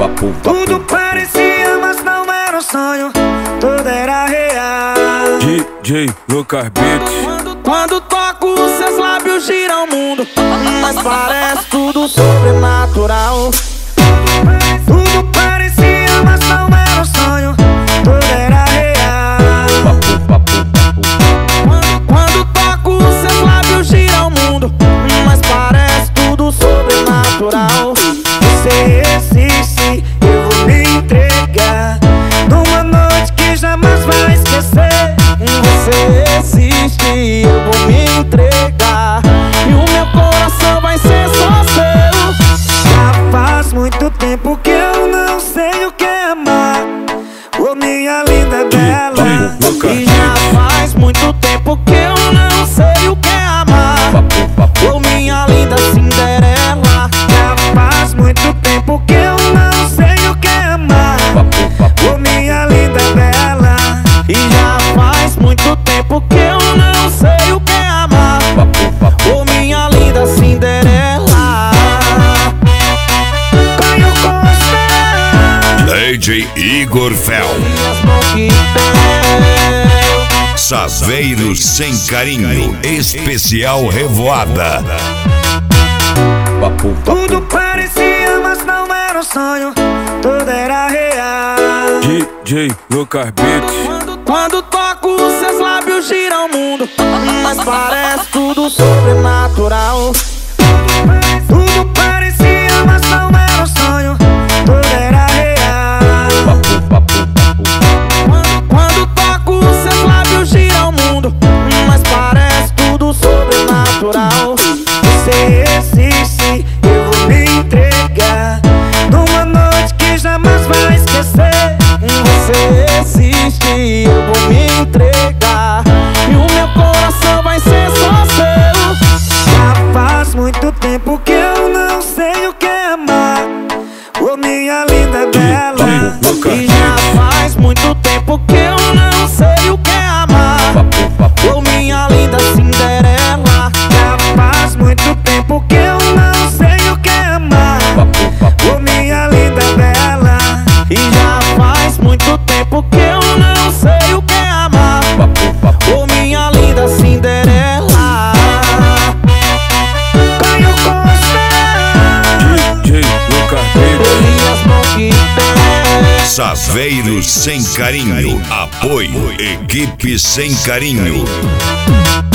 Tudo parecia, mas não era um sonho, tudo era real. DJ Lucas Beats. Quando toco, seus lábios giram o mundo, mas parece tudo sobrenatural. Tudo parecia, mas não era um sonho, tudo era real. Quando toco, seus lábios giram o mundo, mas parece tudo sobrenatural. Você existe, eu vou me entregar numa noite que jamais vai esquecer. Você existe, eu vou me entregar e o meu coração vai ser só seu. Já faz muito tempo que eu não sei o que é amar, ô minha linda bela. E já faz muito tempo que eu não sei o que é amar, ô minha linda Cinderela. Já faz muito tempo que eu não sei o que é amar, ô minha linda bela. E já faz muito tempo que eu não sei o que é amar, ô minha linda Cinderela. Caio Costa, DJ Igor Fel. Saveiros sem carinho, especial Revoada. tudo parecia, mas não era um sonho, tudo era real. DJ Lucas Beats. Quando toco, seus lábios giram o mundo, mas parece tudo sobrenatural. Tudo parecia, mas não era um sonho, tudo era real. Quando toco, seus lábios giram o mundo, mas parece tudo sobrenatural. Você existe, eu vou me entregar numa noite que jamais vai esquecer. Você existe, eu vou me entregar e o meu coração vai ser só seu. Já faz muito tempo que eu não sei o que é amar, ô minha linda bela. E já faz muito tempo que eu não sei o que é amar, ô minha linda Cinderela. Já faz muito tempo que eu não sei o que é amar, ô minha linda bela. E já faz muito tempo que eu não sei o que é amar, ô minha linda Cinderela. Caio Costa, DJ Lucas Beats. Saveiros sem carinho, apoio, equipe sem carinho.